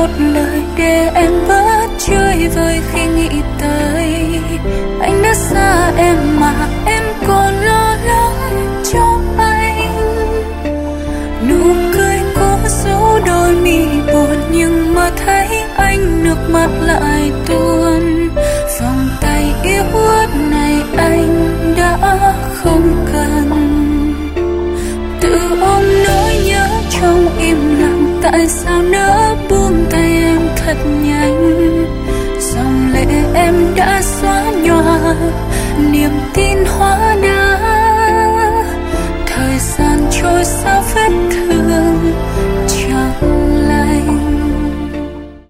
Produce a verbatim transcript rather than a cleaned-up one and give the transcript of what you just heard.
một lời để em bớt chơi vơi khi nghĩ tới anh đã xa em mà em còn lo lắng cho anh. Nụ cười cố giấu đôi mi buồn nhưng mà thấy anh nước mắt lại tuôn. Vòng tay yếu ớt này anh đã không cần. Tự ôm nỗi nhớ trong im lặng, tại sao nỡ buông tay em thật nhanh. Dòng lệ em đã xóa nhòa, niềm tin hóa